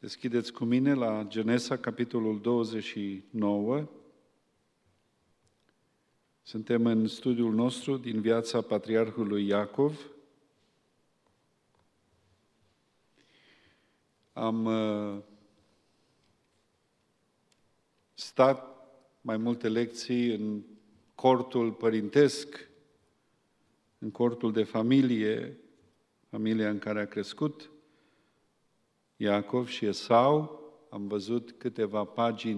Deschideți cu mine la Genesa, capitolul 29. Suntem în studiul nostru din viața patriarhului Iacov. Am stat mai multe lecții în cortul părintesc, în cortul de familie, familia în care a crescut Iacov și Esau. Am văzut câteva pagini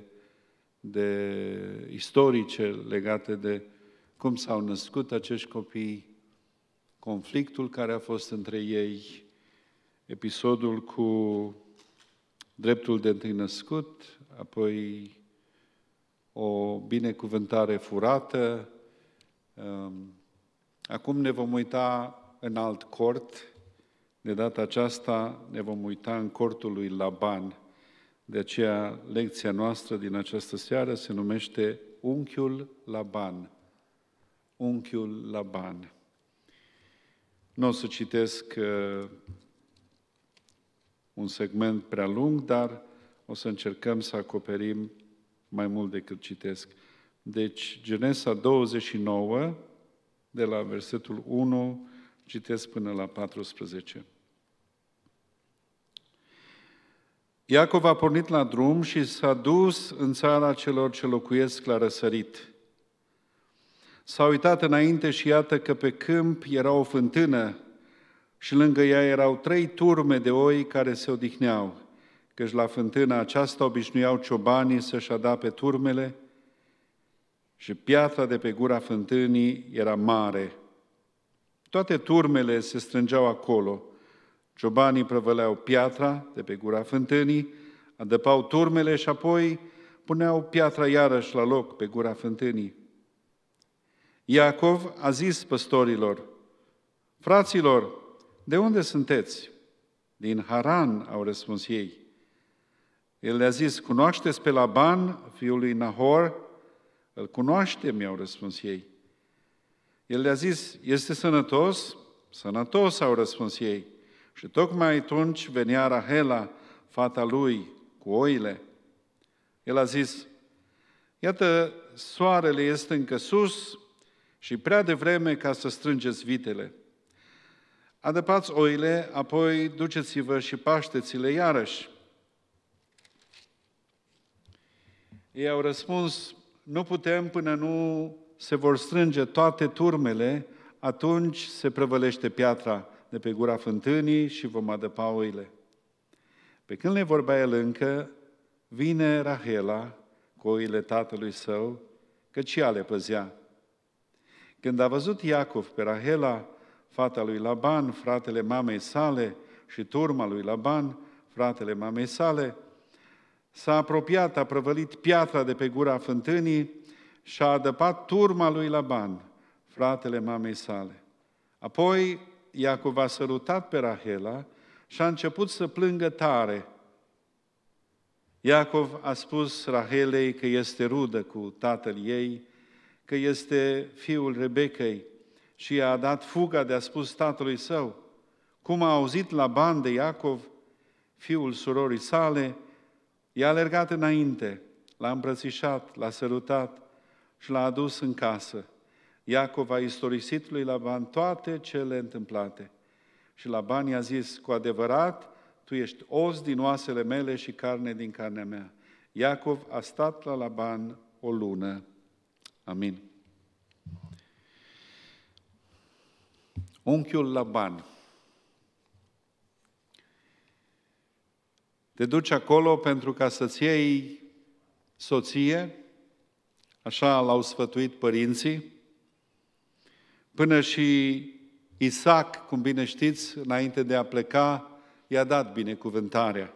de istorice legate de cum s-au născut acești copii, conflictul care a fost între ei, episodul cu dreptul de întâi născut, apoi o binecuvântare furată. Acum ne vom uita în alt cort. De data aceasta ne vom uita în cortul lui Laban. De aceea, lecția noastră din această seară se numește Unchiul Laban. Unchiul Laban. Nu o să citesc un segment prea lung, dar o să încercăm să acoperim mai mult decât citesc. Deci, Genesa 29, de la versetul 1, citesc până la 14. Iacov a pornit la drum și s-a dus în țara celor ce locuiesc la răsărit. S-a uitat înainte și iată că pe câmp era o fântână și lângă ea erau 3 turme de oi care se odihneau, căci la fântâna aceasta obișnuiau ciobanii să-și adape turmele și piatra de pe gura fântânii era mare. Toate turmele se strângeau acolo. Ciobanii prăvăleau piatra de pe gura fântânii, adăpau turmele și apoi puneau piatra iarăși la loc pe gura fântânii. Iacov a zis păstorilor: fraților, de unde sunteți? Din Haran, au răspuns ei. El le-a zis: cunoașteți pe Laban, fiul lui Nahor? Îl cunoaștem, i-au răspuns ei. El le-a zis: este sănătos? Sănătos, au răspuns ei. Și tocmai atunci venea Rahela, fata lui, cu oile. El a zis: iată, soarele este încă sus și prea devreme ca să strângeți vitele. Adăpați oile, apoi duceți-vă și pașteți-le iarăși. Ei au răspuns: nu putem până nu se vor strânge toate turmele, atunci se prăvălește piatra de pe gura fântânii și vom adăpa oile. Pe când le vorbea el încă, vine Rahela cu oile tatălui său, căci ea le păzea. Când a văzut Iacov pe Rahela, fata lui Laban, fratele mamei sale, și turma lui Laban, fratele mamei sale, s-a apropiat, a prăvălit piatra de pe gura fântânii și a adăpat turma lui Laban, fratele mamei sale. Apoi Iacov a sărutat pe Rahela și a început să plângă tare. Iacov a spus Rahelei că este rudă cu tatăl ei, că este fiul Rebecăi, și i-a dat fuga de a spus tatălui său. Cum a auzit Laban de Iacov, fiul surorii sale, i-a alergat înainte, l-a îmbrățișat, l-a sărutat și l-a adus în casă. Iacov a istorisit lui Laban toate cele întâmplate. Și Laban i-a zis: cu adevărat, tu ești os din oasele mele și carne din carnea mea. Iacov a stat la Laban o lună. Amin. Unchiul Laban. Te duci acolo pentru ca să-ți iei soție, așa l-au sfătuit părinții, până și Isaac, cum bine știți, înainte de a pleca, i-a dat binecuvântarea.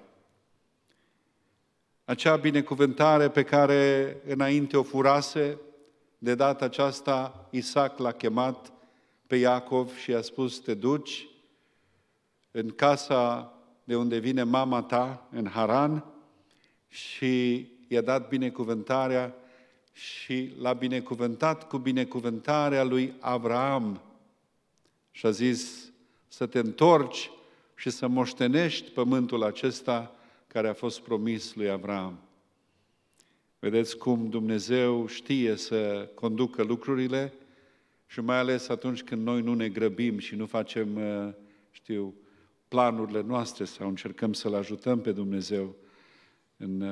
Acea binecuvântare pe care înainte o furase, de data aceasta Isaac l-a chemat pe Iacov și i-a spus: te duci în casa de unde vine mama ta, în Haran, și i-a dat binecuvântarea și l-a binecuvântat cu binecuvântarea lui Avraam. Și a zis: să te întorci și să moștenești pământul acesta care a fost promis lui Avram. Vedeți cum Dumnezeu știe să conducă lucrurile și mai ales atunci când noi nu ne grăbim și nu facem, planurile noastre sau încercăm să-L ajutăm pe Dumnezeu în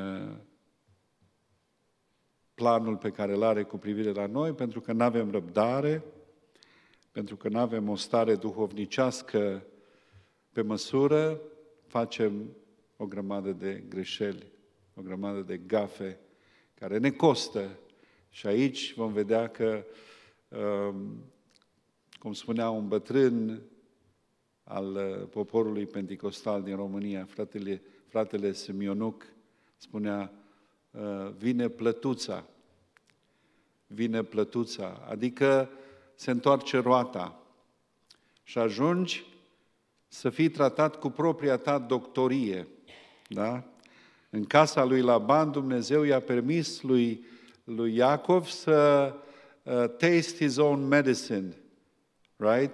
planul pe care îl are cu privire la noi, pentru că nu avem răbdare, pentru că nu avem o stare duhovnicească pe măsură, facem o grămadă de greșeli, o grămadă de gafe care ne costă. Și aici vom vedea că, cum spunea un bătrân al poporului penticostal din România, fratele Semionuc, spunea, vine plătuța, adică se întoarce roata și ajungi să fii tratat cu propria ta doctorie. Da? În casa lui Laban, Dumnezeu i-a permis lui Iacov să taste his own medicine. Right?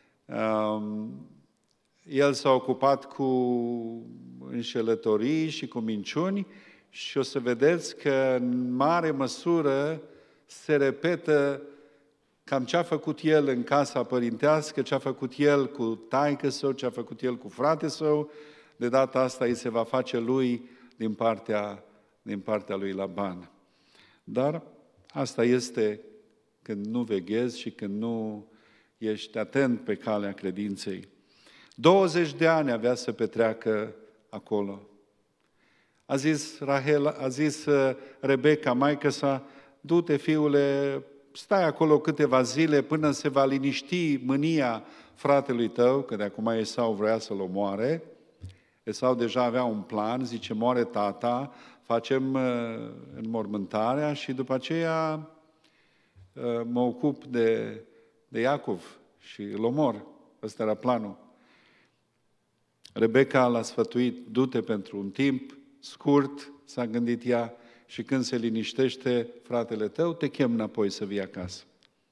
El s-a ocupat cu înșelătorii și cu minciuni și o să vedeți că în mare măsură se repetă cam ce a făcut el în casa părintească, ce a făcut el cu taică său, ce a făcut el cu frate său, de data asta îi se va face lui din partea lui Laban. Dar asta este când nu veghezi și când nu ești atent pe calea credinței. 20 de ani avea să petreacă acolo. A zis Rebecca, maică sa, du-te, fiule, stai acolo câteva zile până se va liniști mânia fratelui tău, că de acum Esau vrea să-l omoare. Esau deja avea un plan, zice, moare tata, facem înmormântarea și după aceea mă ocup de Iacov și îl omor. Ăsta era planul. Rebecca l-a sfătuit, du-te pentru un timp scurt, s-a gândit ea, și când se liniștește fratele tău, te chem înapoi să vii acasă.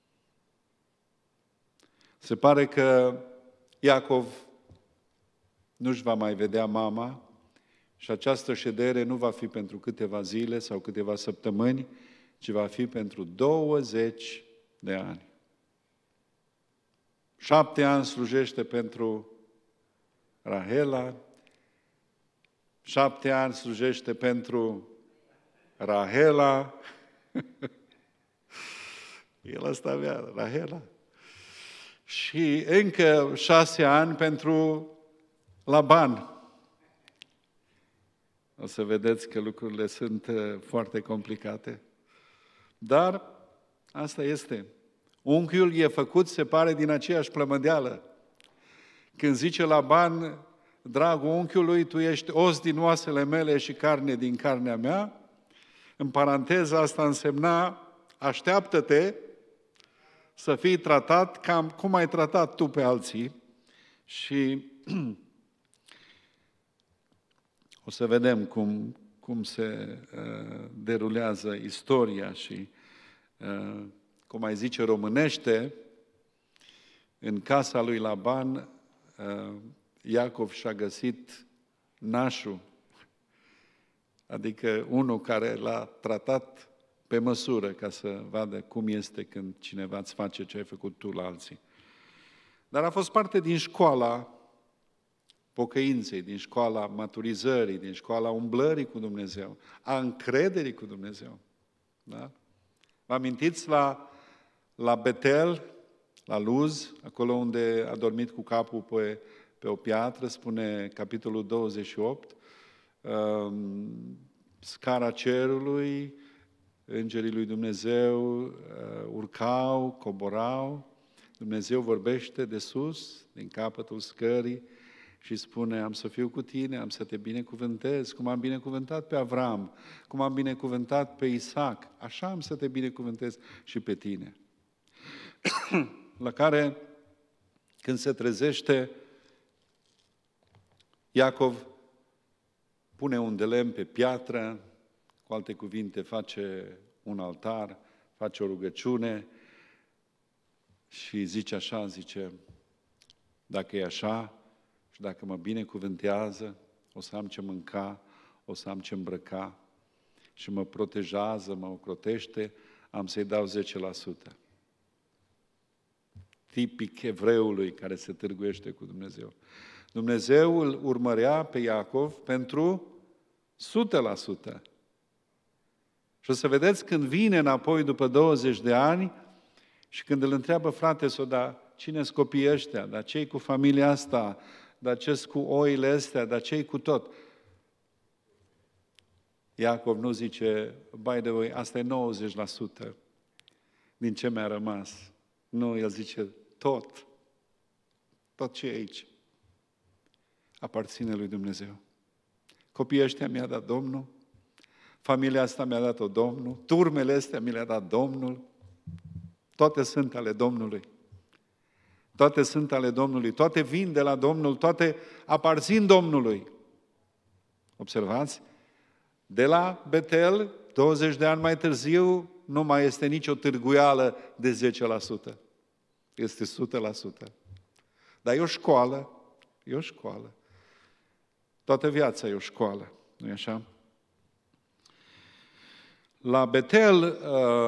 Se pare că Iacov nu-și va mai vedea mama și această ședere nu va fi pentru câteva zile sau câteva săptămâni, ci va fi pentru 20 de ani. 7 ani slujește pentru Rahela, 7 ani slujește pentru Rahela. El ăsta avea, Rahela. Și încă 6 ani pentru Laban. O să vedeți că lucrurile sunt foarte complicate. Dar asta este. Unchiul e făcut, se pare, din aceeași plămădeală. Când zice Laban, dragul unchiului, tu ești os din oasele mele și carne din carnea mea, în paranteză asta însemna, așteaptă-te să fii tratat cam cum ai tratat tu pe alții. Și o să vedem cum se derulează istoria și, cum mai zice românește, în casa lui Laban, Iacov și-a găsit nașul, adică unul care l-a tratat pe măsură ca să vadă cum este când cineva îți face ce ai făcut tu la alții. Dar a fost parte din școala pocăinței, din școala maturizării, din școala umblării cu Dumnezeu, a încrederii cu Dumnezeu. Da? Vă amintiți la Betel, la Luz, acolo unde a dormit cu capul pe o piatră, spune capitolul 28, scara cerului, îngerii lui Dumnezeu urcau, coborau, Dumnezeu vorbește de sus, din capătul scării, și spune, am să fiu cu tine, am să te binecuvântez, cum am binecuvântat pe Avram, cum am binecuvântat pe Isaac, așa am să te binecuvântez și pe tine. La care, când se trezește, Iacov pune un de lemn pe piatră, cu alte cuvinte, face un altar, face o rugăciune și zice așa, zice, dacă e așa și dacă mă binecuvântează, o să am ce mânca, o să am ce îmbrăca și mă protejează, mă ocrotește, am să-i dau 10%. Tipic evreului care se târguiește cu Dumnezeu. Dumnezeu îl urmărea pe Iacov pentru 100%. Și o să vedeți când vine înapoi după 20 de ani și când îl întreabă frate său, dar cine-s copiii ăștia, dar ce-i cu familia asta, dar ce-s cu oile astea, dar ce-i cu tot? Iacov nu zice, by the way, asta e 90% din ce mi-a rămas. Nu, el zice, tot ce e aici aparține lui Dumnezeu. Copiii ăștia mi-a dat Domnul, familia asta mi-a dat-o Domnul, turmele astea mi le-a dat Domnul, toate sunt ale Domnului. Toate sunt ale Domnului, toate vin de la Domnul, toate aparțin Domnului. Observați? De la Betel, 20 de ani mai târziu, nu mai este nicio târguială de 10%. Este 100%. Dar e o școală. Toată viața e o școală, nu-i așa? La Betel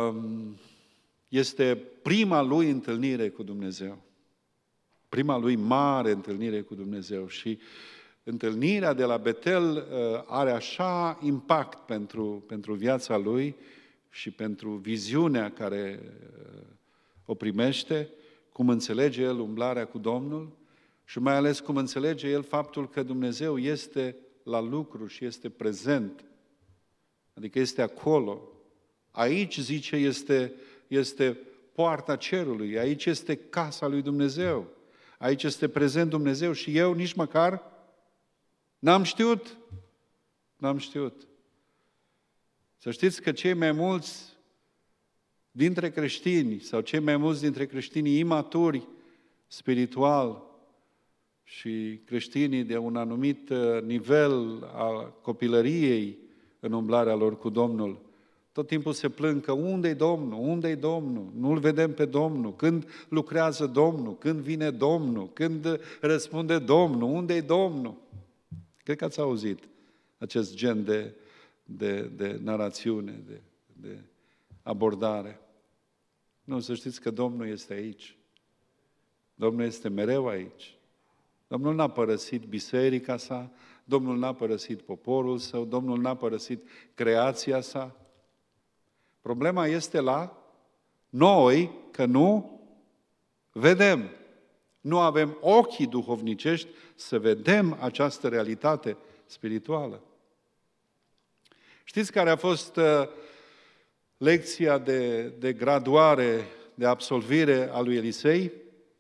este prima lui întâlnire cu Dumnezeu. Prima lui mare întâlnire cu Dumnezeu și întâlnirea de la Betel are așa impact pentru viața lui și pentru viziunea care o primește, cum înțelege el umblarea cu Domnul și mai ales cum înțelege el faptul că Dumnezeu este la lucru și este prezent, adică este acolo. Aici, zice, este poarta cerului, aici este casa lui Dumnezeu, aici este prezent Dumnezeu și eu nici măcar n-am știut. Să știți că cei mai mulți dintre creștini sau cei mai mulți dintre creștinii imaturi spiritual și creștinii de un anumit nivel al copilăriei în umblarea lor cu Domnul, tot timpul se plâng că unde-i Domnul? Unde-i Domnul? Nu-L vedem pe Domnul. Când lucrează Domnul? Când vine Domnul? Când răspunde Domnul? Unde-i Domnul? Cred că ați auzit acest gen de narațiune, de abordare. Nu, să știți că Domnul este aici. Domnul este mereu aici. Domnul n-a părăsit biserica sa, Domnul n-a părăsit poporul său, Domnul n-a părăsit creația sa. Problema este la noi că nu vedem. Nu avem ochii duhovnicești să vedem această realitate spirituală. Știți care a fost lecția de graduare, de absolvire a lui Elisei?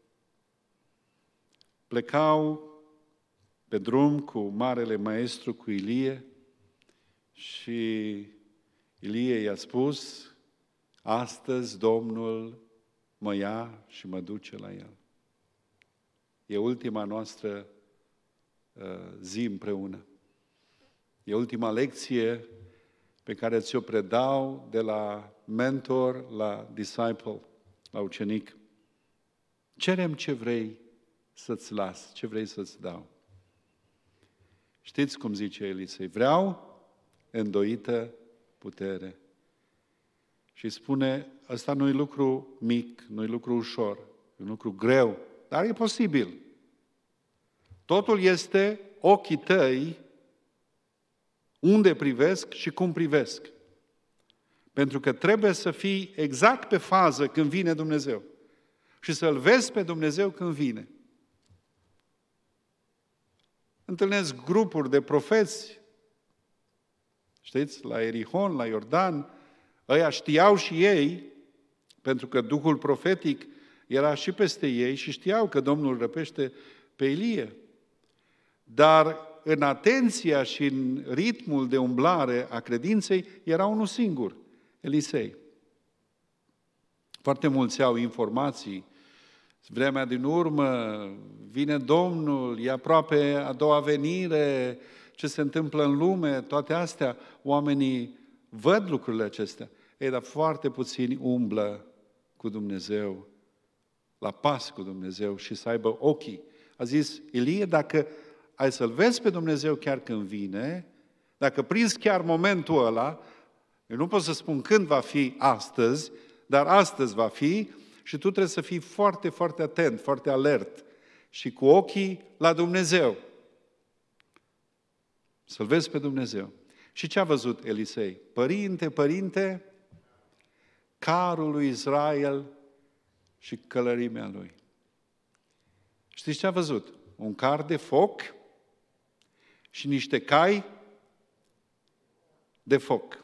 Plecau pe drum cu marele maestru, cu Ilie, și Ilie i-a spus, astăzi Domnul mă ia și mă duce la el. E ultima noastră zi împreună. E ultima lecție pe care ți-o predau de la mentor la disciple, la ucenic. Cerem ce vrei să-ți las, ce vrei să-ți dau. Știți cum zice Elisei? Vreau îndoită putere. Și spune, ăsta nu e lucru mic, nu e lucru ușor, e un lucru greu, dar e posibil. Totul este ochii tăi unde privesc și cum privesc. Pentru că trebuie să fii exact pe fază când vine Dumnezeu. Și să-L vezi pe Dumnezeu când vine. Întâlnesc grupuri de profeți, știți, la Erihon, la Iordan, ăia știau și ei, pentru că Duhul profetic era și peste ei și știau că Domnul răpește pe Ilie. Dar în atenția și în ritmul de umblare a credinței era unul singur, Elisei. Foarte mulți au informații. Vremea din urmă, vine Domnul, e aproape a doua venire, ce se întâmplă în lume, toate astea, oamenii văd lucrurile acestea. Ei, dar foarte puțini umblă cu Dumnezeu, la pas cu Dumnezeu și să aibă ochii. A zis Ilie, dacă ai să-L vezi pe Dumnezeu chiar când vine, Dacă prinzi chiar momentul ăla, eu nu pot să spun când va fi astăzi, dar astăzi va fi și tu trebuie să fii foarte, foarte atent, foarte alert și cu ochii la Dumnezeu. Să-L vezi pe Dumnezeu. Și ce a văzut Elisei? Părinte, carul lui Israel și călărimea lui. Știți ce a văzut? Un car de foc și niște cai de foc.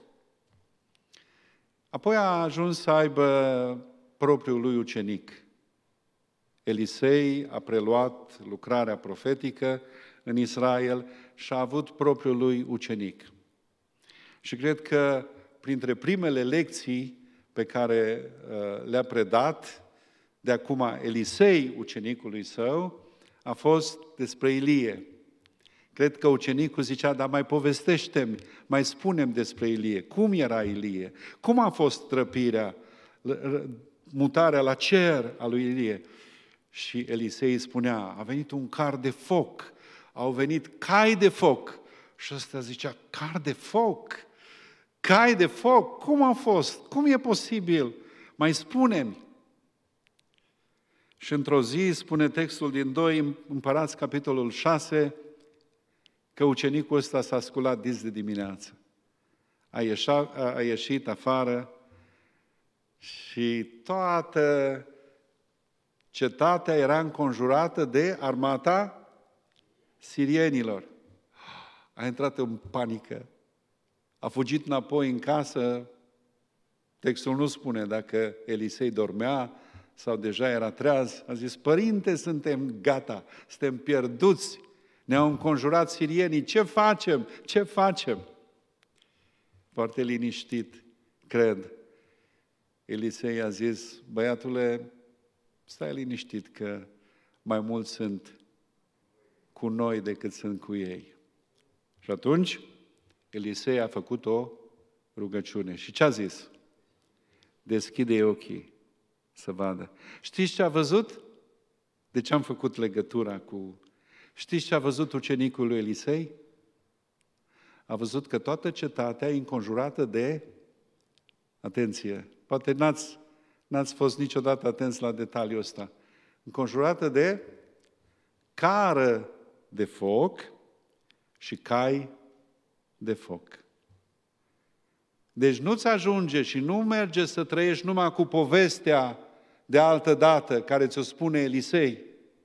Apoi a ajuns să aibă propriul lui ucenic. Elisei a preluat lucrarea profetică în Israel și a avut propriul lui ucenic. Și cred că printre primele lecții pe care le-a predat de acum Elisei, ucenicului său, a fost despre Ilie. Cred că ucenicul zicea, dar mai povestește-mi, mai spune-mi despre Ilie. Cum era Ilie? Cum a fost trăpirea, mutarea la cer a lui Ilie? Și Elisei spunea, a venit un car de foc, au venit cai de foc. Și ăsta zicea, car de foc? Cai de foc? Cum a fost? Cum e posibil? Mai spune-mi. Și într-o zi, spune textul din 2 Împărați, capitolul 6, că ucenicul ăsta s-a sculat dis de dimineață. A ieșit afară și toată cetatea era înconjurată de armata sirienilor. A intrat în panică. A fugit înapoi în casă. Textul nu spune dacă Elisei dormea sau deja era treaz. A zis, părinte, suntem gata, suntem pierduți. Ne-au înconjurat sirienii. Ce facem? Ce facem? Foarte liniștit, cred. Elisei a zis, băiatule, stai liniștit că mai mulți sunt cu noi decât sunt cu ei. Și atunci, Elisei a făcut o rugăciune. Și ce a zis? Deschide ochii să vadă. Știți ce a văzut? De ce am făcut legătura cu... Știți ce a văzut ucenicul lui Elisei? A văzut că toată cetatea e înconjurată de... Atenție! Poate n-ați fost niciodată atenți la detaliul ăsta. Înconjurată de cară de foc și cai de foc. Deci nu-ți ajunge și nu merge să trăiești numai cu povestea de altă dată care ți-o spune Elisei.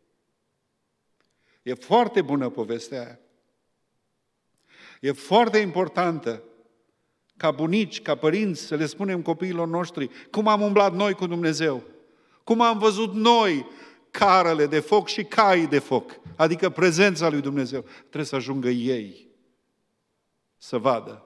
E foarte bună povestea aia. E foarte importantă ca bunici, ca părinți, să le spunem copiilor noștri cum am umblat noi cu Dumnezeu, cum am văzut noi carele de foc și caii de foc, adică prezența lui Dumnezeu. Trebuie să ajungă ei să vadă.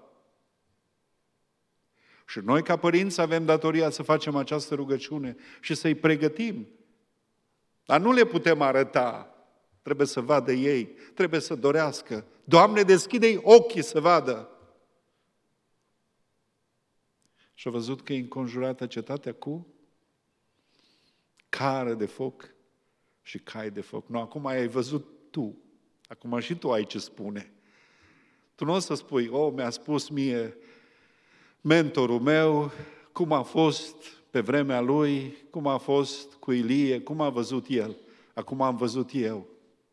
Și noi, ca părinți, avem datoria să facem această rugăciune și să-i pregătim. Dar nu le putem arăta. Trebuie să vadă ei, trebuie să dorească. Doamne, deschide-i ochii să vadă. Și a văzut că e înconjurată cetatea cu cară de foc și cai de foc. Nu, acum ai văzut tu. Acum și tu ai ce spune. Tu nu o să spui, mi-a spus mie mentorul meu cum a fost pe vremea lui, cum a fost cu Ilie, cum a văzut el. Acum am văzut eu.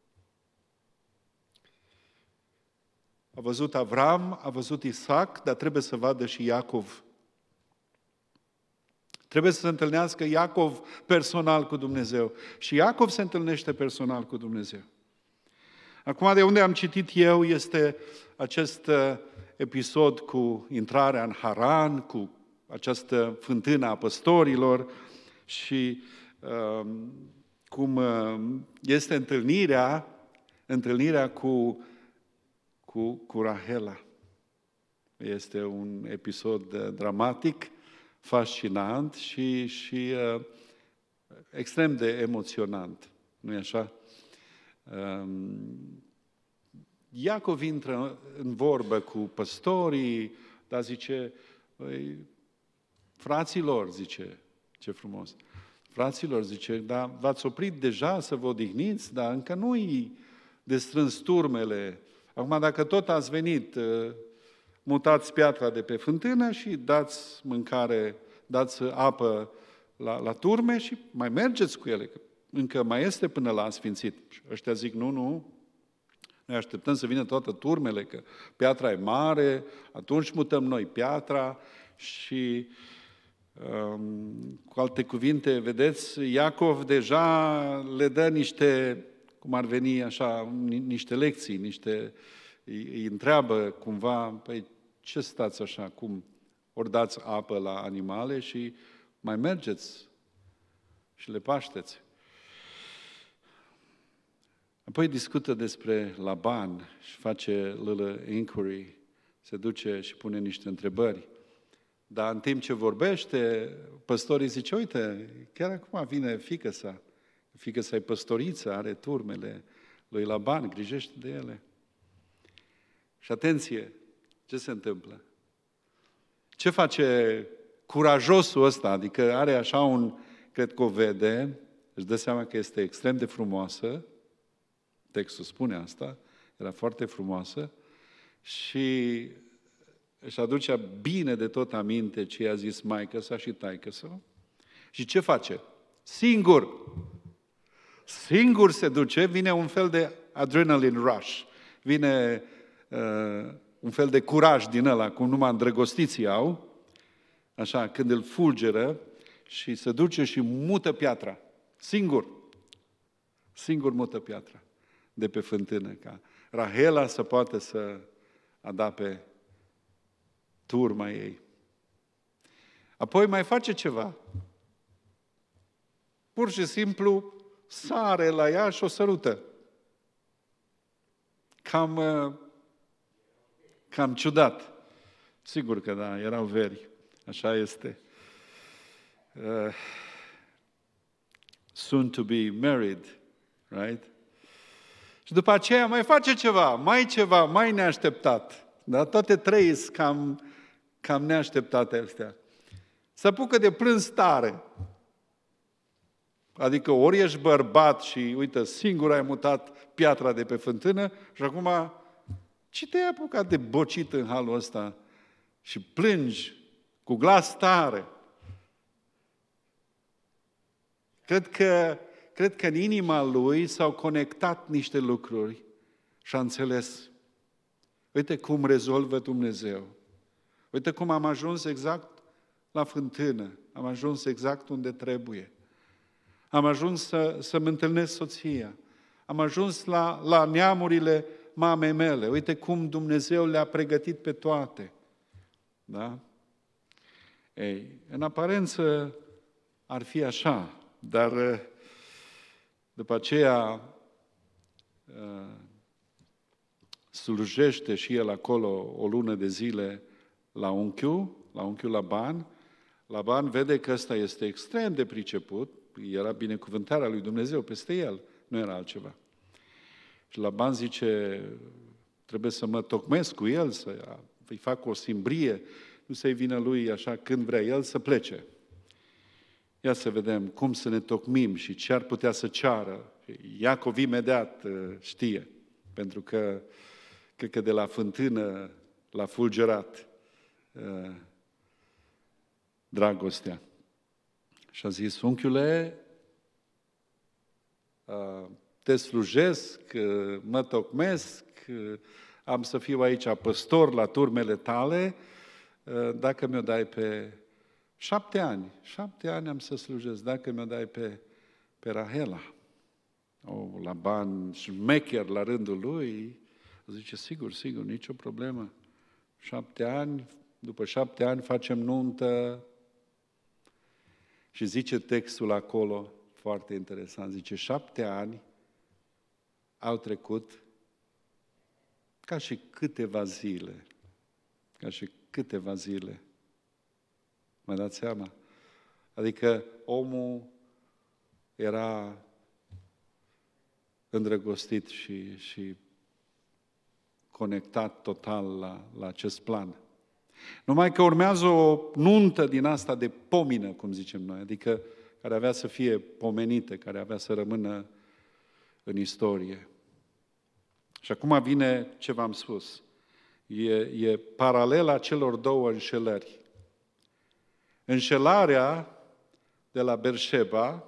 A văzut Avram, a văzut Isaac, dar trebuie să vadă și Iacov. Trebuie să se întâlnească Iacov personal cu Dumnezeu. Și Iacov se întâlnește personal cu Dumnezeu. Acum, de unde am citit eu, este acest episod cu intrarea în Haran, cu această fântână a păstorilor și cum este întâlnirea cu Rahela. Este un episod dramatic, fascinant și extrem de emoționant. Nu-i așa? Iacov intră în vorbă cu păstorii, dar zice, fraților, zice, ce frumos, fraților, zice, dar v-ați oprit deja să vă odihniți, dar încă nu-i de strâns turmele. Acum, dacă tot ați venit, mutați piatra de pe fântână și dați mâncare, dați apă la turme și mai mergeți cu ele, că încă mai este până la asfințit. Și ăștia zic, nu, noi așteptăm să vină toate turmele, că piatra e mare, atunci mutăm noi piatra și, cu alte cuvinte, vedeți, Iacov deja le dă niște, cum ar veni așa, niște lecții, îi întreabă cumva, păi ce stați așa, cum ori dați apă la animale și mai mergeți și le pașteți. Apoi discută despre Laban și face little inquiry, se duce și pune niște întrebări. Dar în timp ce vorbește, păstorii zice, uite, chiar acum vine fiică-sa e păstoriță, are turmele lui Laban, grijește de ele. Și atenție, ce se întâmplă? Ce face curajosul ăsta? Adică are așa cred că o vede, își dă seama că este extrem de frumoasă, textul spune asta, era foarte frumoasă, și își aduce bine de tot aminte ce i-a zis maică-sa și taică-sa. Și ce face? Singur se duce, vine un fel de adrenaline rush, vine un fel de curaj din ăla, cum numai îndrăgostiții au, așa, când îl fulgeră și se duce și mută piatra. Singur mută piatra de pe fântână, ca Rahela să poată să adape turma ei. Apoi mai face ceva. Pur și simplu sare la ea și o sărută. Cam ciudat. Sigur că da, erau veri. Așa este. Soon to be married, right? Și după aceea mai face ceva, mai neașteptat. Da? Toate trei sunt cam neașteptate astea. Se apucă de plâns tare. Adică ori ești bărbat și, uite, singur ai mutat piatra de pe fântână și acum, ce te-ai apucat de bocit în halul ăsta și plângi cu glas tare? Cred că în inima lui s-au conectat niște lucruri și a înțeles. Uite cum rezolvă Dumnezeu. Uite cum am ajuns exact la fântână. Am ajuns exact unde trebuie. Am ajuns să-mi întâlnesc soția. Am ajuns la neamurile mamei mele. Uite cum Dumnezeu le-a pregătit pe toate. Da? Ei, în aparență ar fi așa, dar după aceea slujește și el acolo o lună de zile la unchiul Laban. Laban vede că ăsta este extrem de priceput, era binecuvântarea lui Dumnezeu peste el, nu era altceva. Și Laban zice, trebuie să mă tocmesc cu el, să-i fac o simbrie, nu să-i vină lui așa când vrea el să plece. Ia să vedem cum să ne tocmim și ce ar putea să ceară. Iacov imediat știe, pentru că cred că de la fântână l-a fulgerat dragostea. Și a zis, unchiule, te slujesc, mă tocmesc, am să fiu aici păstor la turmele tale, dacă mi-o dai pe 7 ani. 7 ani am să slujesc, dacă mi-o dai pe Rahela. Laban șmecher la rândul lui, zice, sigur, nicio problemă. 7 ani, după 7 ani facem nuntă. Și zice textul acolo, foarte interesant, zice, 7 ani au trecut ca și câteva zile. Ca și câteva zile. Mă dați seama? Adică omul era îndrăgostit și conectat total la acest plan. Numai că urmează o nuntă din asta de pomină, cum zicem noi, adică care avea să fie pomenită, care avea să rămână în istorie. Și acum vine ce v-am spus. E paralela celor două înșelări. Înșelarea de la Berșeba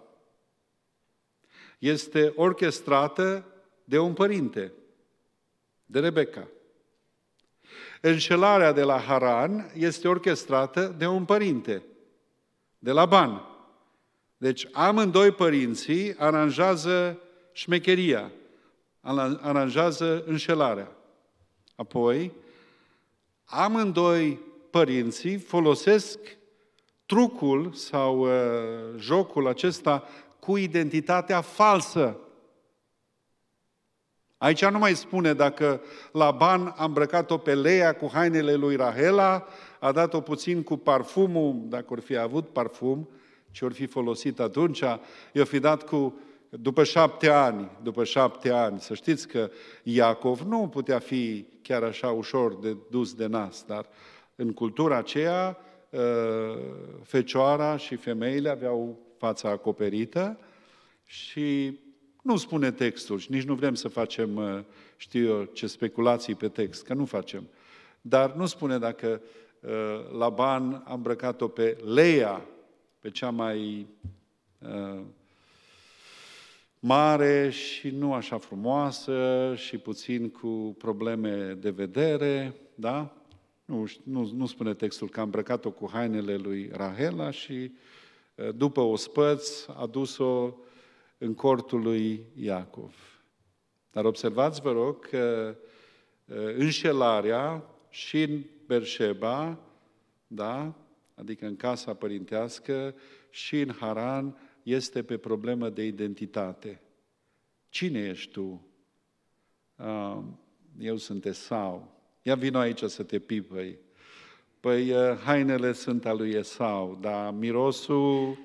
este orchestrată de un părinte, de Rebecca. Înșelarea de la Haran este orchestrată de un părinte, de Laban. Deci amândoi părinții aranjează șmecheria, aranjează înșelarea. Apoi, amândoi părinții folosesc trucul sau jocul acesta cu identitatea falsă. Aici nu mai spune dacă Laban a îmbrăcat-o pe Leia cu hainele lui Rahela, a dat-o puțin cu parfumul, dacă or fi avut parfum, ce or fi folosit atunci, i-o fi dat după 7 ani. Să știți că Iacov nu putea fi chiar așa ușor de dus de nas, dar în cultura aceea, fecioara și femeile aveau fața acoperită și nu spune textul și nici nu vrem să facem, știu eu, ce speculații pe text, că nu facem. Dar nu spune dacă Laban a îmbrăcat-o pe Leia, pe cea mai mare și nu așa frumoasă și puțin cu probleme de vedere, da? Nu spune textul că a îmbrăcat-o cu hainele lui Rahela și după ospăț a dus-o în cortul lui Iacov. Dar observați, vă rog, că înșelarea și în Berșeba, da, adică în casa părintească, și în Haran, este pe problemă de identitate. Cine ești tu? Eu sunt Esau. Ia vino aici să te pipăi. Păi hainele sunt al lui Esau, dar mirosul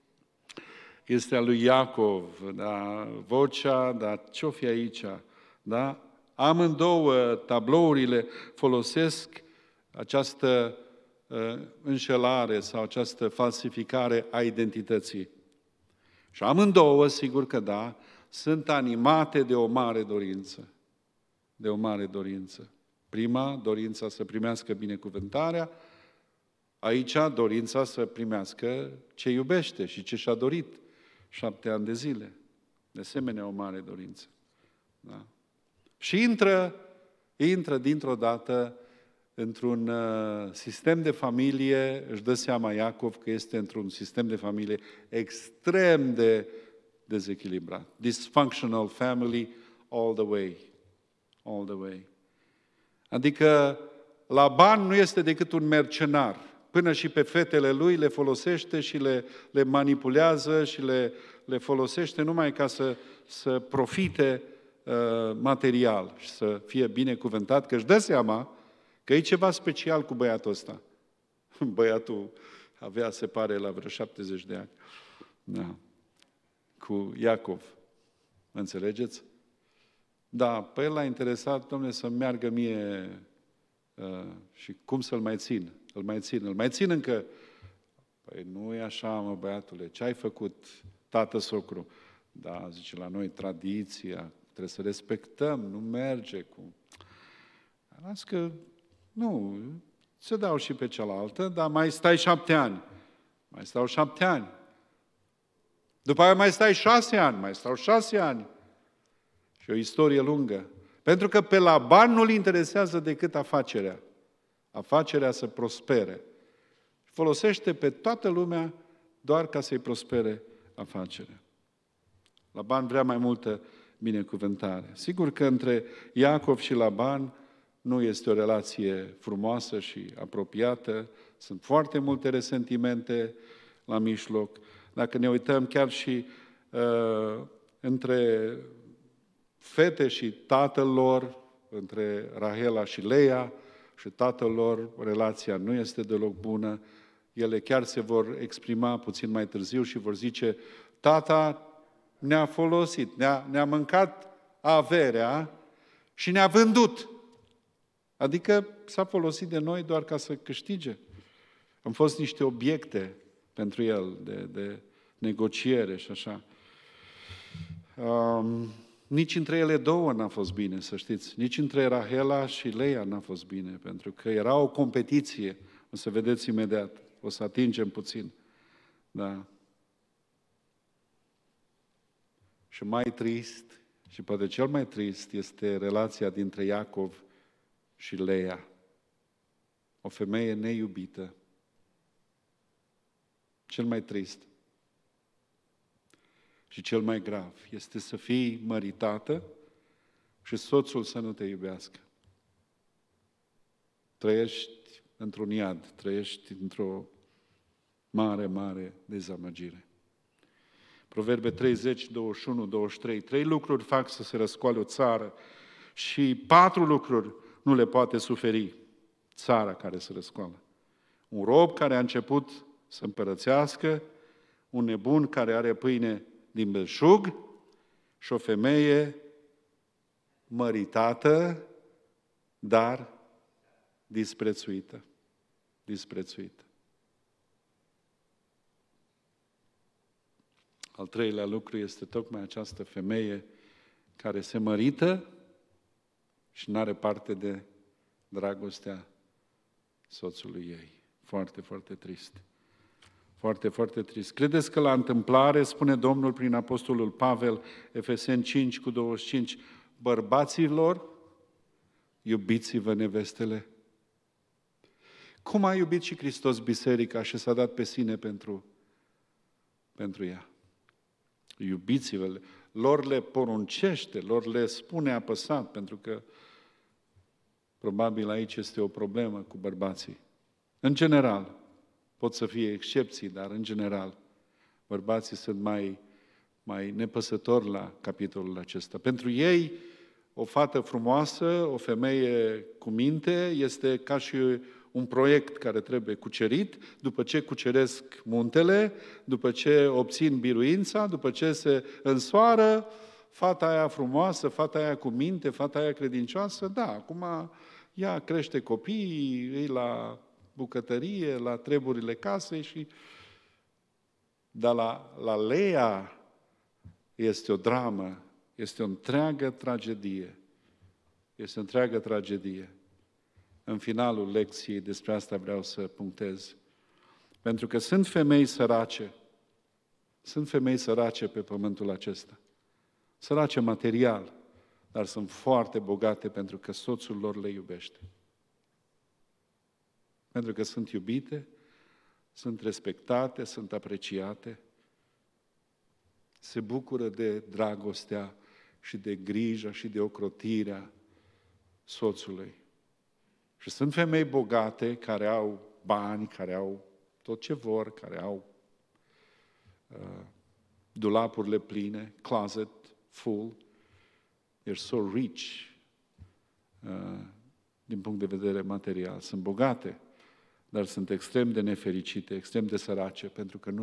este al lui Iacov, da? Vocea, dar ce-o fi aici? Da? Amândouă tablourile folosesc această înșelare sau această falsificare a identității. Și amândouă, sigur că da, sunt animate de o mare dorință. De o mare dorință. Prima, dorința să primească binecuvântarea, aici dorința să primească ce iubește și ce și-a dorit 7 ani de zile. De asemenea, o mare dorință. Da? Și intră dintr-o dată într-un sistem de familie, își dă seama Iacov că este într-un sistem de familie extrem de dezechilibrat. Dysfunctional family all the way. All the way. Adică Laban nu este decât un mercenar. Până și pe fetele lui le folosește și le manipulează și le folosește numai ca să profite material și să fie binecuvântat, că își dă seama că e ceva special cu băiatul ăsta. Băiatul avea, se pare, la vreo 70 de ani. Da. Cu Iacov. Mă înțelegeți? Da, pe el l-a interesat, domnule, să meargă mie și cum să-l mai țin. Îl mai țin încă. Păi nu e așa, mă, băiatule, ce ai făcut, tată socru? Da, zice, la noi tradiția, trebuie să respectăm, nu merge cu... Las că, nu, se dau și pe cealaltă, dar mai stai 7 ani. Mai stau 7 ani. După aia mai stai 6 ani, mai stau 6 ani. Și o istorie lungă. Pentru că pe Laban nu-l interesează decât afacerea. Afacerea să prospere. Folosește pe toată lumea doar ca să-i prospere afacerea. Laban vrea mai multă binecuvântare. Sigur că între Iacov și Laban nu este o relație frumoasă și apropiată. Sunt foarte multe resentimente la mijloc. Dacă ne uităm chiar și între fete și tatăl lor, între Rahela și Leia și tatăl lor, relația nu este deloc bună. Ele chiar se vor exprima puțin mai târziu și vor zice, tata ne-a folosit, ne-a mâncat averea și ne-a vândut. Adică s-a folosit de noi doar ca să câștige. Am fost niște obiecte pentru el de negociere și așa. Nici între ele două n-a fost bine, să știți. Nici între Rahela și Leia n-a fost bine, pentru că era o competiție. O să vedeți imediat. O să atingem puțin. Da. Și mai trist, și poate cel mai trist, este relația dintre Iacov și Leia. O femeie neiubită. Cel mai trist și cel mai grav este să fii măritată și soțul să nu te iubească. Trăiești într-un iad, trăiești într-o mare, mare dezamăgire. Proverbe 30, 21, 23. 3 lucruri fac să se răscoale o țară și 4 lucruri nu le poate suferi țara care se răscoală. Un rob care a început să împărățească, un nebun care are pâine din belșug și o femeie măritată, dar disprețuită. Disprețuită. Al treilea lucru este tocmai această femeie care se mărită și nu are parte de dragostea soțului ei. Foarte, foarte trist. Foarte, foarte trist. Credeți că la întâmplare, spune Domnul prin Apostolul Pavel, Efeseni 5 cu 25, bărbaților, iubiți-vă nevestele? Cum a iubit și Hristos biserica și s-a dat pe sine pentru ea? Iubiți-vă, lor le poruncește, lor le spune apăsat, pentru că probabil aici este o problemă cu bărbații. În general, pot să fie excepții, dar în general, bărbații sunt mai nepăsători la capitolul acesta. Pentru ei, o fată frumoasă, o femeie cu minte, este ca și un proiect care trebuie cucerit, după ce cuceresc muntele, după ce obțin biruința, după ce se însoară, fata aia frumoasă, fata aia cu minte, fata aia credincioasă, da, acum ea crește copiii, îi la bucătărie, la treburile casei și... Dar la Leia este o dramă, este o întreagă tragedie. Este o întreagă tragedie. În finalul lecției despre asta vreau să punctez. Pentru că sunt femei sărace pe pământul acesta. Sărace material, dar sunt foarte bogate pentru că soțul lor le iubește. Pentru că sunt iubite, sunt respectate, sunt apreciate, se bucură de dragostea și de grija și de ocrotirea soțului. Și sunt femei bogate care au bani, care au tot ce vor, care au dulapurile pline, closet full. They're so rich din punct de vedere material. Sunt bogate, dar sunt extrem de nefericite, extrem de sărace, pentru că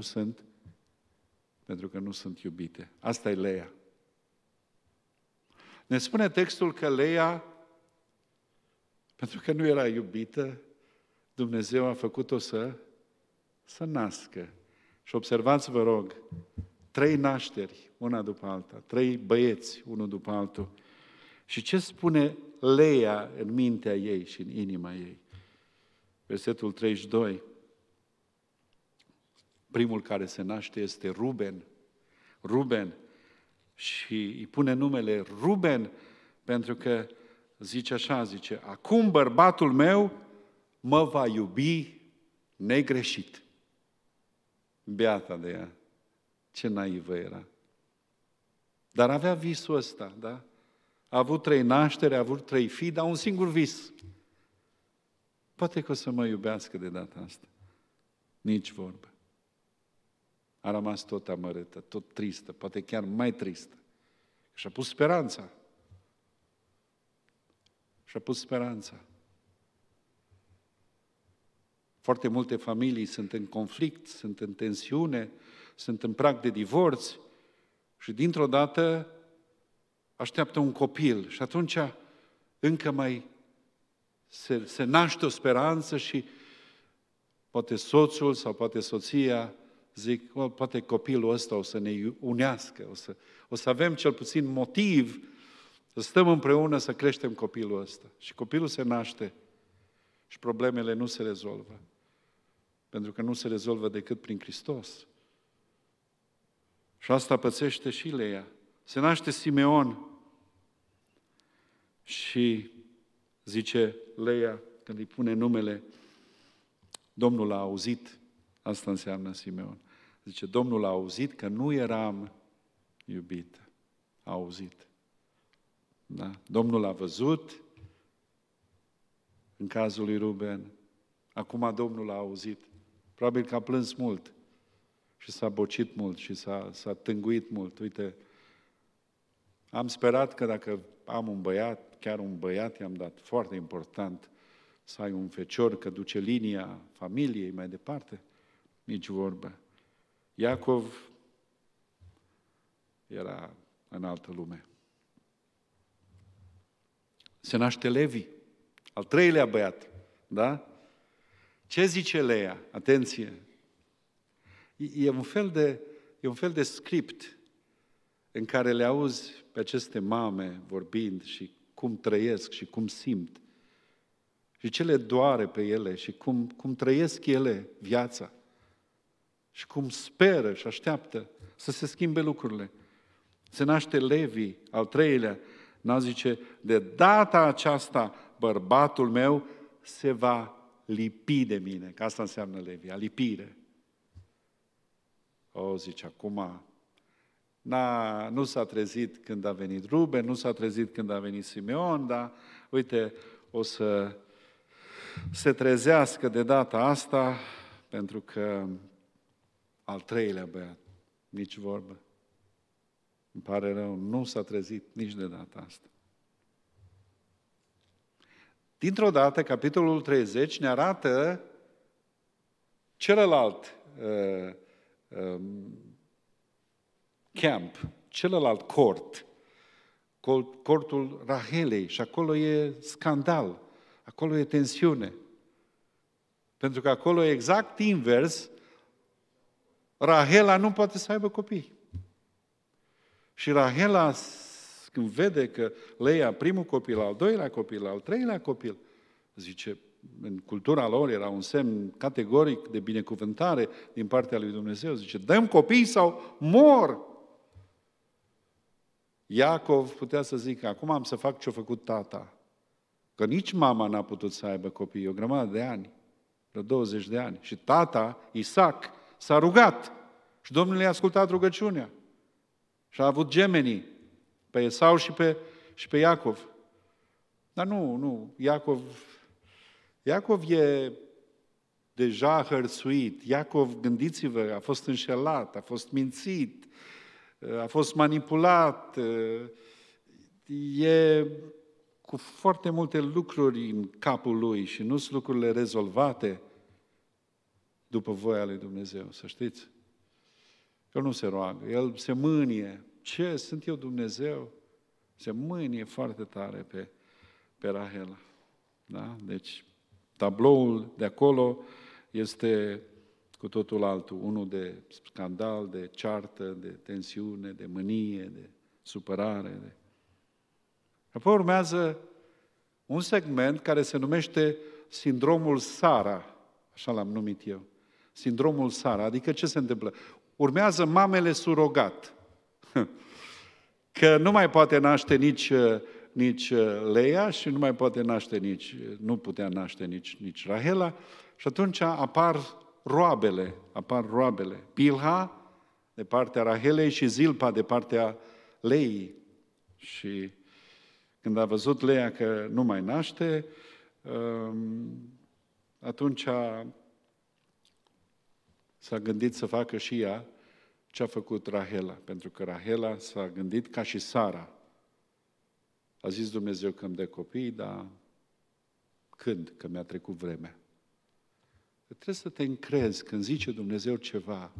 nu sunt iubite. Asta e Leia. Ne spune textul că Leia, pentru că nu era iubită, Dumnezeu a făcut-o să nască. Și observați, vă rog, 3 nașteri, una după alta, 3 băieți, unul după altul. Și ce spune Leia în mintea ei și în inima ei? Versetul 32. Primul care se naște este Ruben. Ruben. Și îi pune numele Ruben pentru că zice, acum bărbatul meu mă va iubi negreșit. Beata de ea. Ce naivă era. Dar avea visul ăsta, da? A avut 3 nașteri, a avut 3 fii, dar un singur vis. Poate că o să mă iubească de data asta. Nici vorbă. A rămas tot amărâtă, tot tristă, poate chiar mai tristă. Și-a pus speranța. Și-a pus speranța. Foarte multe familii sunt în conflict, sunt în tensiune, sunt în prag de divorț și dintr-o dată așteaptă un copil și atunci încă mai se naște o speranță și poate soțul sau poate soția zic, poate copilul ăsta o să ne unească, o să avem cel puțin motiv să stăm împreună să creștem copilul ăsta. Și copilul se naște și problemele nu se rezolvă. Pentru că nu se rezolvă decât prin Hristos. Și asta pățește și Leia. Se naște Simeon și zice Leia, când îi pune numele, Domnul a auzit. Asta înseamnă Simeon. Zice, Domnul a auzit că nu eram iubită. A auzit. Da? Domnul a văzut în cazul lui Ruben. Acum Domnul a auzit. Probabil că a plâns mult și s-a bocit mult și s-a tânguit mult. Uite, am sperat că dacă am un băiat, chiar un băiat i-am dat, foarte important, să ai un fecior, că duce linia familiei mai departe. Nici vorbă. Iacov era în altă lume. Se naște Levi, al treilea băiat. Da? Ce zice Leia? Atenție! E un fel de script în care le auzi pe aceste mame vorbind și cum trăiesc și cum simt și ce le doare pe ele și cum trăiesc ele viața și cum speră și așteaptă să se schimbe lucrurile. Se naște Levi, al treilea, n-a zice, de data aceasta bărbatul meu se va lipi de mine, că asta înseamnă Levi, alipire. Zice, acum, nu s-a trezit când a venit Ruben, nu s-a trezit când a venit Simeon, dar, uite, o să se trezească de data asta, pentru că al treilea băiat, nici vorbă. Îmi pare rău, nu s-a trezit nici de data asta. Dintr-o dată, capitolul 30 ne arată celălalt camp, celălalt cort, cortul Rahelei, și acolo e scandal, acolo e tensiune. Pentru că acolo e exact invers, Rahela nu poate să aibă copii. Și Rahela, când vede că Leia primul copil, al doilea copil, al treilea copil, zice, în cultura lor era un semn categoric de binecuvântare din partea lui Dumnezeu, zice, dăm copii sau mor! Iacov putea să zică, acum am să fac ce-a făcut tata, că nici mama n-a putut să aibă copii, o grămadă de ani, vreo 20 de ani. Și tata, Isaac, s-a rugat și Domnul i-a ascultat rugăciunea. Și a avut gemenii, pe Esau și pe Iacov. Dar nu, Iacov e deja hărțuit. Iacov, gândiți-vă, a fost înșelat, a fost mințit, a fost manipulat, e cu foarte multe lucruri în capul lui și nu sunt lucrurile rezolvate după voia lui Dumnezeu, să știți. El nu se roagă, el se mânie. Ce? Sunt eu Dumnezeu? Se mânie foarte tare pe Rahela. Da? Deci, tabloul de acolo este cu totul altul. Unul de scandal, de ceartă, de tensiune, de mânie, de supărare. Apoi urmează un segment care se numește sindromul Sara, așa l-am numit eu. Sindromul Sara, adică ce se întâmplă? Urmează mamele surogat, că nu mai poate naște nici Leia și nu mai poate naște nu putea naște nici Rahela și atunci apar roabele. Bilha de partea Rahelei și Zilpa de partea Leii. Și când a văzut Leia că nu mai naște, atunci s-a gândit să facă și ea ce a făcut Rahela, pentru că Rahela s-a gândit ca și Sara. A zis Dumnezeu că îmi dă copii, dar când? Că mi-a trecut vremea. Trebuie să te încrezi când zice Dumnezeu ceva.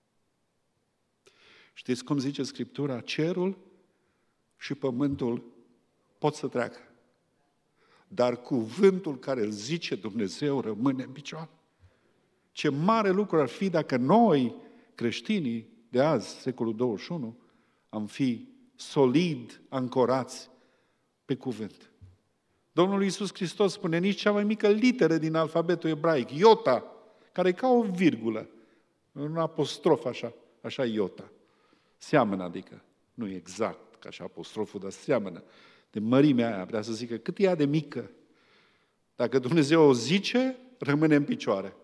Știți cum zice Scriptura? Cerul și pământul pot să treacă. Dar cuvântul care îl zice Dumnezeu rămâne în picioare. Ce mare lucru ar fi dacă noi, creștinii de azi, secolul 21, am fi solid ancorați pe cuvânt. Domnul Iisus Hristos spune, nici cea mai mică literă din alfabetul ebraic, iota, care e ca o virgulă, un apostrof așa iota. Seamănă, adică, nu e exact ca și apostroful, dar seamănă. De mărimea aia, vrea să zică cât e ea de mică. Dacă Dumnezeu o zice, rămâne în picioare.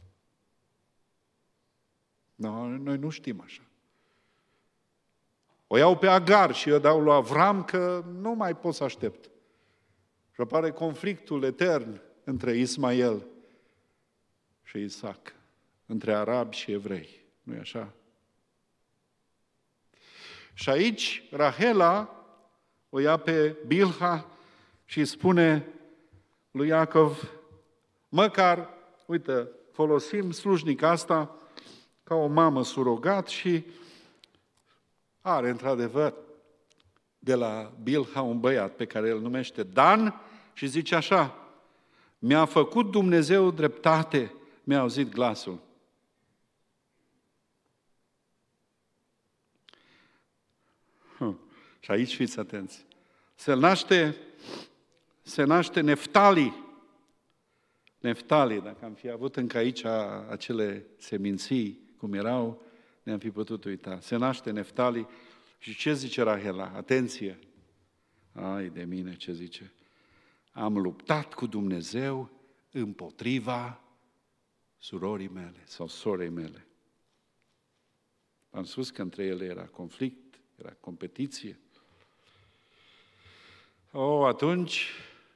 No, noi nu știm așa. O iau pe Agar și o dau lui Avram că nu mai pot să aștept. Și apare conflictul etern între Ismael și Isaac, între arabi și evrei. Nu-i așa? Și aici Rahela o ia pe Bilha și îi spune lui Iacov, măcar, uite, folosim slujnica asta ca o mamă surogat și are într-adevăr de la Bilha un băiat pe care îl numește Dan și zice așa, mi-a făcut Dumnezeu dreptate, mi-a auzit glasul. Și aici fiți atenți. Se naște Neftali. Neftali, dacă am fi avut încă aici acele seminții, cum erau, ne-am fi putut uita. Se naște Neftali și ce zice Rahela? Atenție! Ai de mine, ce zice? Am luptat cu Dumnezeu împotriva surorii mele sau sorei mele. Am spus că între ele era conflict, era competiție. Atunci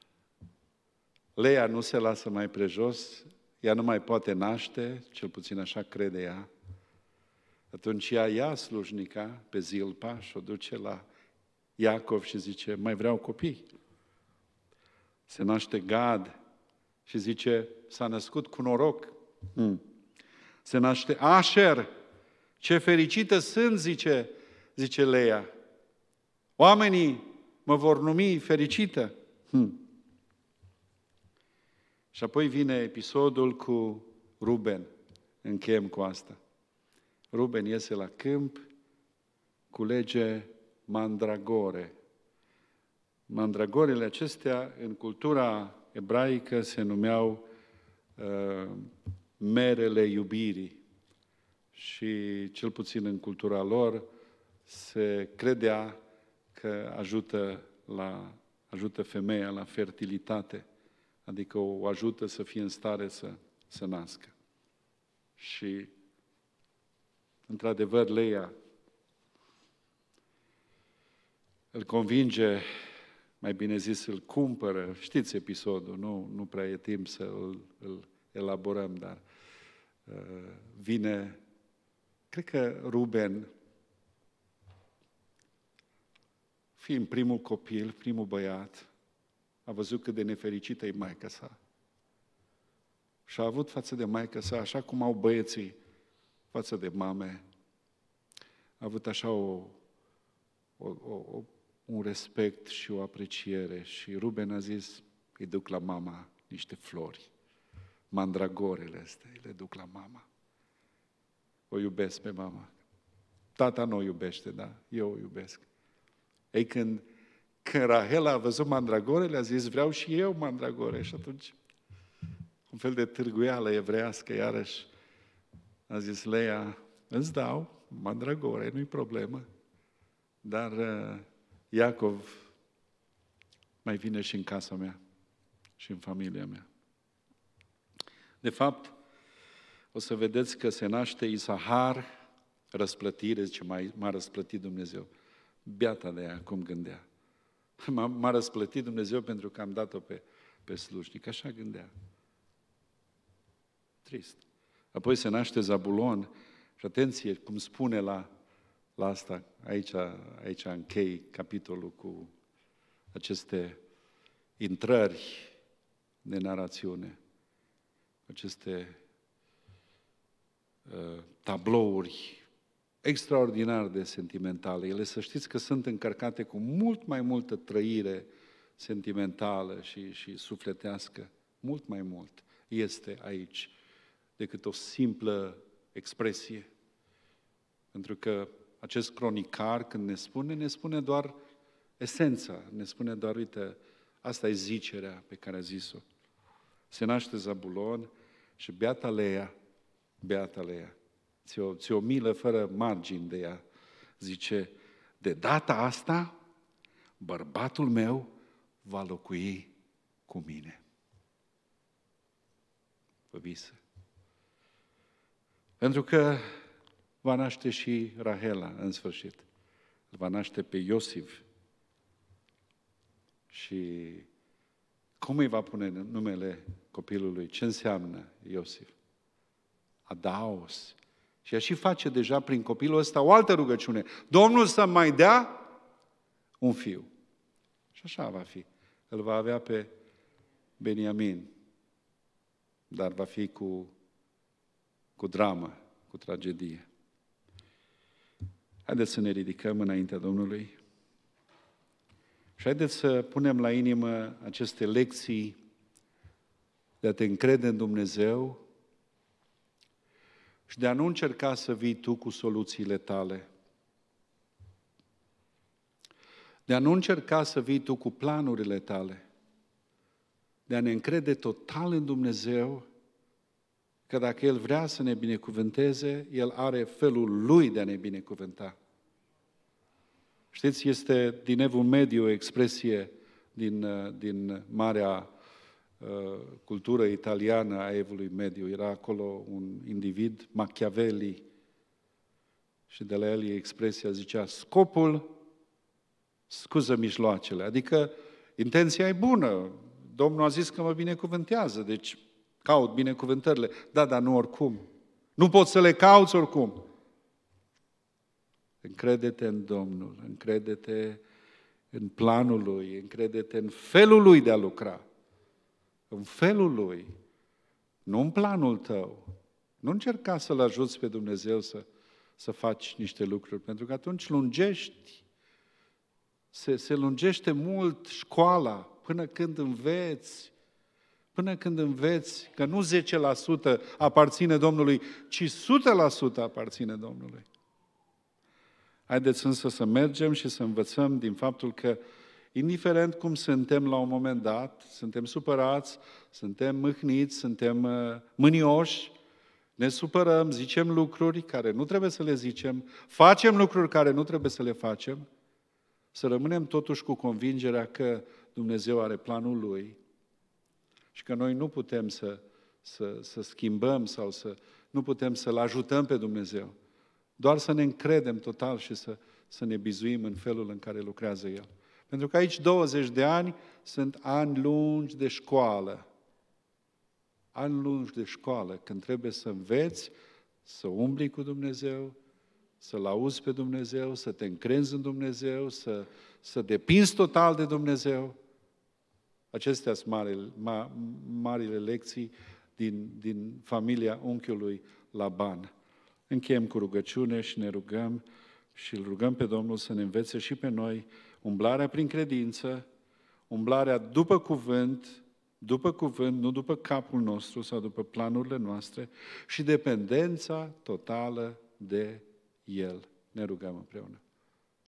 Leia nu se lasă mai prejos, ea nu mai poate naște, cel puțin așa crede ea. Atunci ea ia slujnica pe Zilpa și o duce la Iacov și zice, mai vreau copii. Se naște Gad și zice, s-a născut cu noroc. Se naște Asher, ce fericită sunt, zice Leia. Oamenii mă vor numi fericită. Și apoi vine episodul cu Ruben. Încheiem cu asta. Ruben iese la câmp, culege mandragore. Mandragorele acestea, în cultura ebraică, se numeau merele iubirii. Și cel puțin în cultura lor se credea că ajută femeia la fertilitate, adică o ajută să fie în stare să nască. Și, într-adevăr, Leia îl convinge, mai bine zis, îl cumpără. Știți episodul, nu prea e timp să îl elaborăm, dar vine, cred că Ruben, fiind primul copil, primul băiat, a văzut cât de nefericită e maica sa. Și a avut față de maica sa, așa cum au băieții față de mame, a avut așa un respect și o apreciere. Și Ruben a zis, îi duc la mama niște flori. Mandragorele astea, le duc la mama. O iubesc pe mama. Tata nu o iubește, da, eu o iubesc. Ei, când Rahela a văzut mandragorele, a zis, vreau și eu mandragore. Și atunci, un fel de târguială evreiască, iarăși, a zis Leia, îți dau mandragore, nu-i problemă. Dar Iacov mai vine și în casa mea și în familia mea. De fapt, o să vedeți că se naște Isahar, răsplătire, zice, m-a răsplătit Dumnezeu. Beata de ea, cum gândea. M-a răsplătit Dumnezeu pentru că am dat-o pe slujnic. Așa gândea. Trist. Apoi se naște Zabulon și atenție cum spune la asta, aici închei capitolul cu aceste intrări de narațiune, aceste tablouri extraordinar de sentimentale. Ele, să știți că sunt încărcate cu mult mai multă trăire sentimentală și sufletească. Mult mai mult este aici decât o simplă expresie. Pentru că acest cronicar, când ne spune doar esența, ne spune doar, uite, asta e zicerea pe care a zis-o. Se naște Zabulon și beata Leia, ți-o milă fără margini de ea, zice, de data asta, bărbatul meu va locui cu mine. Vă visă. Pentru că va naște și Rahela, în sfârșit. Îl va naște pe Iosif. Și cum îi va pune numele copilului? Ce înseamnă Iosif? Adaos. Și ea și face deja prin copilul ăsta o altă rugăciune. Domnul să mai dea un fiu. Și așa va fi. Îl va avea pe Beniamin. Dar va fi cu dramă, cu tragedie. Haideți să ne ridicăm înaintea Domnului și haideți să punem la inimă aceste lecții de a te încrede în Dumnezeu și de a nu încerca să vii tu cu soluțiile tale. De a nu încerca să vii tu cu planurile tale. De a ne încrede total în Dumnezeu, că dacă El vrea să ne binecuvânteze, El are felul Lui de a ne binecuvânta. Știți, este din Evul Mediu o expresie din marea cultură italiană a Evului Mediu. Era acolo un individ, Machiavelli, și de la el e expresia, zicea, scopul scuză mijloacele. Adică intenția e bună. Domnul a zis că mă binecuvântează, deci caut binecuvântările. Da, dar nu oricum. Nu poți să le cauți oricum. Încrede-te în Domnul, încrede-te în planul Lui, încrede-te în felul Lui de a lucra. În felul Lui, nu în planul tău. Nu încerca să-L ajuți pe Dumnezeu să faci niște lucruri, pentru că atunci lungești, se lungește mult școala până când înveți că nu 10% aparține Domnului, ci 100% aparține Domnului. Haideți însă să mergem și să învățăm din faptul că, indiferent cum suntem la un moment dat, suntem supărați, suntem mâhniți, suntem mânioși, ne supărăm, zicem lucruri care nu trebuie să le zicem, facem lucruri care nu trebuie să le facem, să rămânem totuși cu convingerea că Dumnezeu are planul Lui și că noi nu putem să schimbăm sau nu putem să-L ajutăm pe Dumnezeu. Doar să ne încredem total și să ne bizuim în felul în care lucrează El. Pentru că aici 20 de ani sunt ani lungi de școală. Ani lungi de școală, când trebuie să înveți, să umbli cu Dumnezeu, să-L auzi pe Dumnezeu, să te încrezi în Dumnezeu, să depinzi total de Dumnezeu. Acestea sunt marile lecții din familia unchiului Laban. Încheiem cu rugăciune și ne rugăm și îl rugăm pe Domnul să ne învețe și pe noi umblarea prin credință, umblarea după cuvânt, nu după capul nostru sau după planurile noastre și dependența totală de El. Ne rugăm împreună.